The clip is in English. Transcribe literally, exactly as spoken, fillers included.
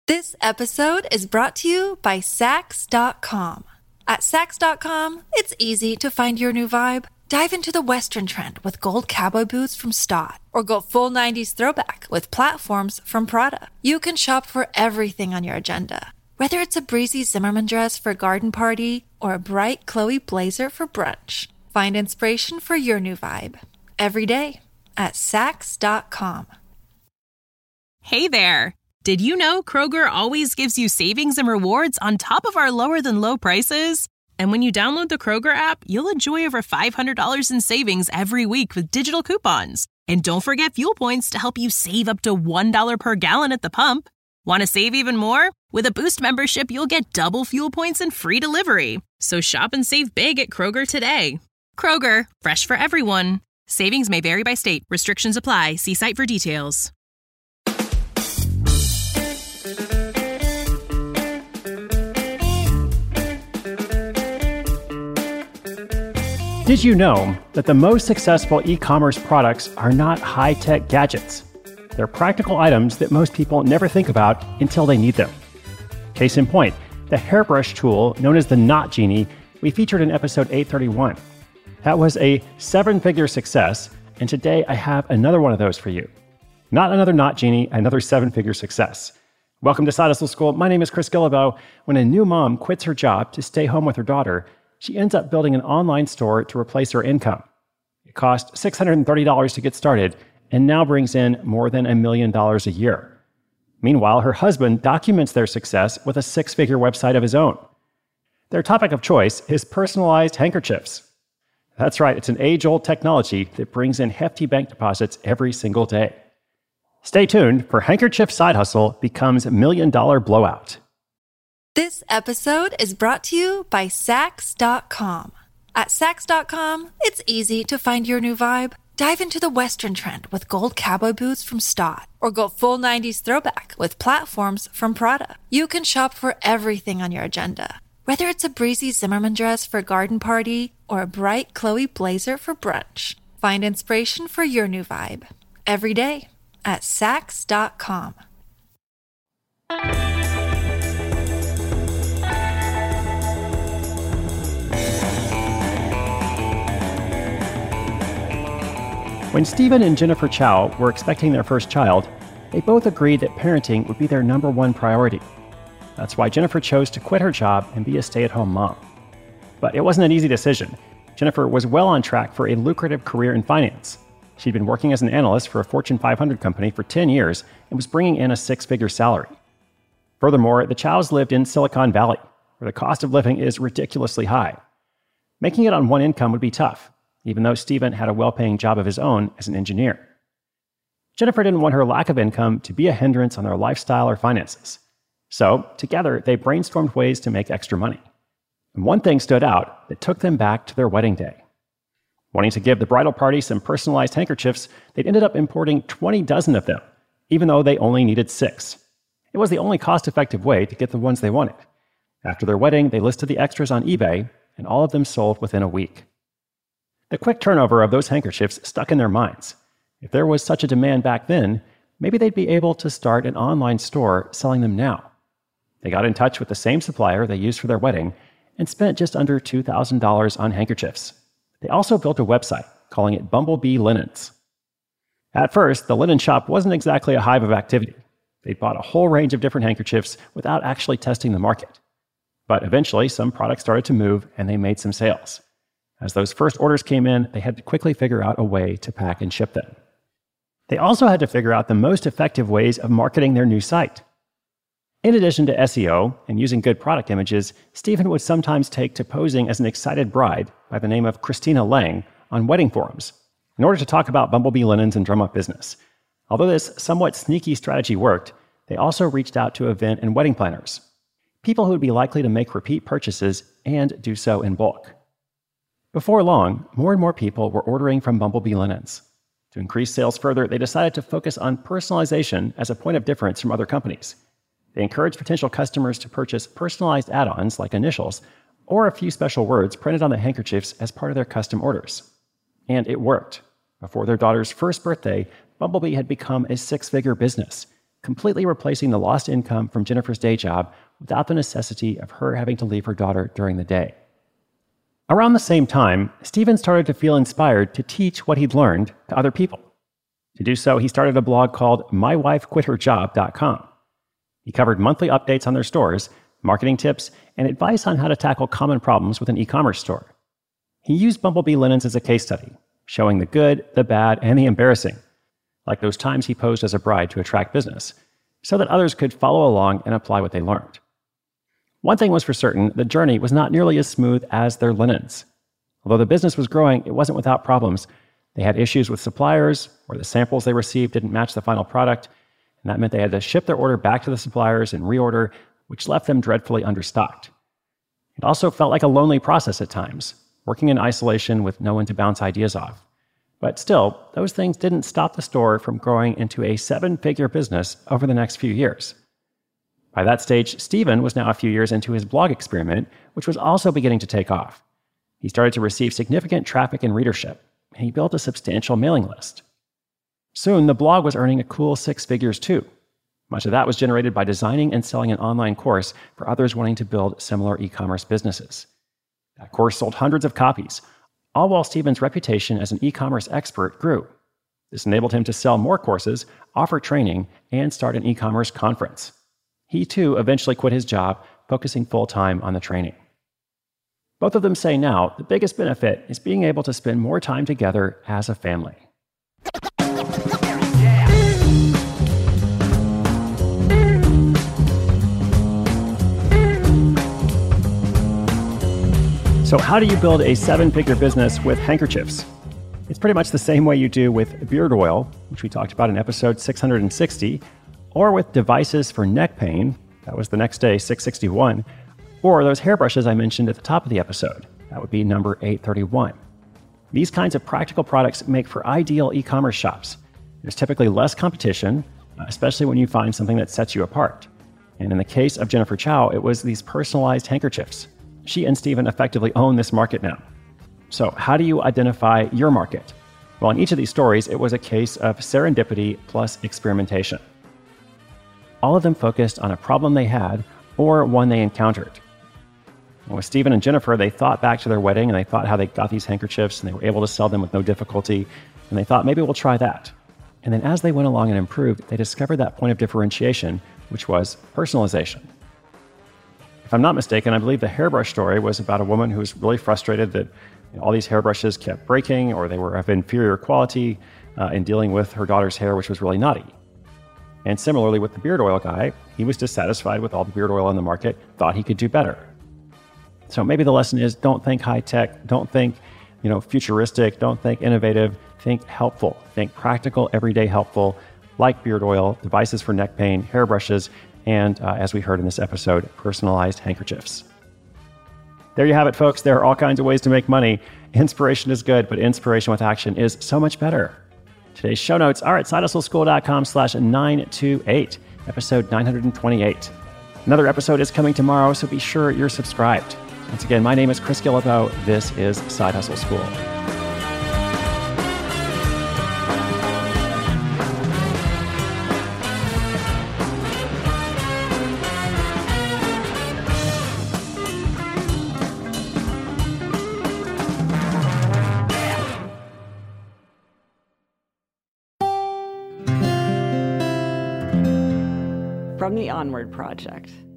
This episode is brought to you by Sax dot com. At Sax dot com, it's easy to find your new vibe. Dive into the Western trend with gold cowboy boots from Stott, or go full nineties throwback with platforms from Prada. You can shop for everything on your agenda, whether it's a breezy Zimmermann dress for a garden party or a bright Chloe blazer for brunch. Find inspiration for your new vibe every day at Sax dot com. Hey there! Did you know Kroger always gives you savings and rewards on top of our lower-than-low prices? And when you download the Kroger app, you'll enjoy over five hundred dollars in savings every week with digital coupons. And don't forget fuel points to help you save up to one dollar per gallon at the pump. Want to save even more? With a Boost membership, you'll get double fuel points and free delivery. So shop and save big at Kroger today. Kroger, fresh for everyone. Savings may vary by state. Restrictions apply. See site for details. Did you know that the most successful e-commerce products are not high-tech gadgets? They're practical items that most people never think about until they need them. Case in point, the hairbrush tool known as the Knot Genie we featured in episode eight thirty-one. That was a seven-figure success, and today I have another one of those for you. Not another Knot Genie, another seven-figure success. Welcome to Side Hustle School. My name is Chris Guillebeau. When a new mom quits her job to stay home with her daughter, she ends up building an online store to replace her income. It cost six hundred thirty dollars to get started and now brings in more than a million dollars a year. Meanwhile, her husband documents their success with a six-figure website of his own. Their topic of choice is personalized handkerchiefs. That's right, it's an age-old technology that brings in hefty bank deposits every single day. Stay tuned for Handkerchief Side Hustle becomes Million Dollar Blowout. This episode is brought to you by Sax dot com. At Sax dot com, it's easy to find your new vibe. Dive into the Western trend with gold cowboy boots from Stott, or go full nineties throwback with platforms from Prada. You can shop for everything on your agenda, whether it's a breezy Zimmermann dress for a garden party or a bright Chloe blazer for brunch. Find inspiration for your new vibe every day at Sax dot com. When Stephen and Jennifer Chow were expecting their first child, they both agreed that parenting would be their number one priority. That's why Jennifer chose to quit her job and be a stay-at-home mom. But it wasn't an easy decision. Jennifer was well on track for a lucrative career in finance. She'd been working as an analyst for a Fortune five hundred company for ten years and was bringing in a six-figure salary. Furthermore, the Chows lived in Silicon Valley, where the cost of living is ridiculously high. Making it on one income would be tough, even though Stephen had a well-paying job of his own as an engineer. Jennifer didn't want her lack of income to be a hindrance on their lifestyle or finances. So, together, they brainstormed ways to make extra money. And one thing stood out that took them back to their wedding day. Wanting to give the bridal party some personalized handkerchiefs, they'd ended up importing twenty dozen of them, even though they only needed six. It was the only cost-effective way to get the ones they wanted. After their wedding, they listed the extras on eBay, and all of them sold within a week. The quick turnover of those handkerchiefs stuck in their minds. If there was such a demand back then, maybe they'd be able to start an online store selling them now. They got in touch with the same supplier they used for their wedding and spent just under two thousand dollars on handkerchiefs. They also built a website, calling it Bumblebee Linens. At first, the linen shop wasn't exactly a hive of activity. They'd bought a whole range of different handkerchiefs without actually testing the market. But eventually, some products started to move and they made some sales. As those first orders came in, they had to quickly figure out a way to pack and ship them. They also had to figure out the most effective ways of marketing their new site. In addition to S E O and using good product images, Stephen would sometimes take to posing as an excited bride by the name of Christina Lang on wedding forums in order to talk about Bumblebee Linens and drum up business. Although this somewhat sneaky strategy worked, they also reached out to event and wedding planners, people who would be likely to make repeat purchases and do so in bulk. Before long, more and more people were ordering from Bumblebee Linens. To increase sales further, they decided to focus on personalization as a point of difference from other companies. They encouraged potential customers to purchase personalized add-ons like initials or a few special words printed on the handkerchiefs as part of their custom orders. And it worked. Before their daughter's first birthday, Bumblebee had become a six-figure business. completely replacing the lost income from Jennifer's day job without the necessity of her having to leave her daughter during the day. Around the same time, Stephen started to feel inspired to teach what he'd learned to other people. To do so, he started a blog called my wife quit her job dot com. He covered monthly updates on their stores, marketing tips, and advice on how to tackle common problems with an e-commerce store. He used Bumblebee Linens as a case study, showing the good, the bad, and the embarrassing, like those times he posed as a bride to attract business, so that others could follow along and apply what they learned. One thing was for certain, the journey was not nearly as smooth as their linens. Although the business was growing, it wasn't without problems. They had issues with suppliers, or the samples they received didn't match the final product, and that meant they had to ship their order back to the suppliers and reorder, which left them dreadfully understocked. It also felt like a lonely process at times, working in isolation with no one to bounce ideas off. But still, those things didn't stop the store from growing into a seven-figure business over the next few years. By that stage, Stephen was now a few years into his blog experiment, which was also beginning to take off. He started to receive significant traffic and readership, and he built a substantial mailing list. Soon, the blog was earning a cool six figures too. Much of that was generated by designing and selling an online course for others wanting to build similar e-commerce businesses. That course sold hundreds of copies, all while Stephen's reputation as an e-commerce expert grew. This enabled him to sell more courses, offer training, and start an e-commerce conference. He too eventually quit his job, focusing full-time on the training. Both of them say now the biggest benefit is being able to spend more time together as a family. So how do you build a seven-figure business with handkerchiefs? It's pretty much the same way you do with beard oil, which we talked about in episode six hundred sixty, or with devices for neck pain, that was the next day, six sixty-one, or those hairbrushes I mentioned at the top of the episode, that would be number eight thirty-one. These kinds of practical products make for ideal e-commerce shops. There's typically less competition, especially when you find something that sets you apart. And in the case of Jennifer Chow, it was these personalized handkerchiefs. She and Stephen effectively own this market now. So how do you identify your market? Well, in each of these stories, it was a case of serendipity plus experimentation. All of them focused on a problem they had or one they encountered. And with Stephen and Jennifer, they thought back to their wedding and they thought how they got these handkerchiefs and they were able to sell them with no difficulty. And they thought, maybe we'll try that. And then as they went along and improved, they discovered that point of differentiation, which was personalization. If I'm not mistaken, I believe the hairbrush story was about a woman who was really frustrated that you know, all these hairbrushes kept breaking or they were of inferior quality uh, in dealing with her daughter's hair, which was really knotty. And similarly with the beard oil guy, he was dissatisfied with all the beard oil on the market, thought he could do better. So maybe the lesson is don't think high-tech, don't think you know, futuristic, don't think innovative, think helpful, think practical, everyday helpful, like beard oil, devices for neck pain, hairbrushes, and, uh, as we heard in this episode, personalized handkerchiefs. There you have it, folks. There are all kinds of ways to make money. Inspiration is good, but inspiration with action is so much better. Today's show notes are at sidehustleschool.com slash 928, episode nine twenty-eight. Another episode is coming tomorrow, so be sure you're subscribed. Once again, my name is Chris Guillebeau. This is Side Hustle School. From the Onward Project.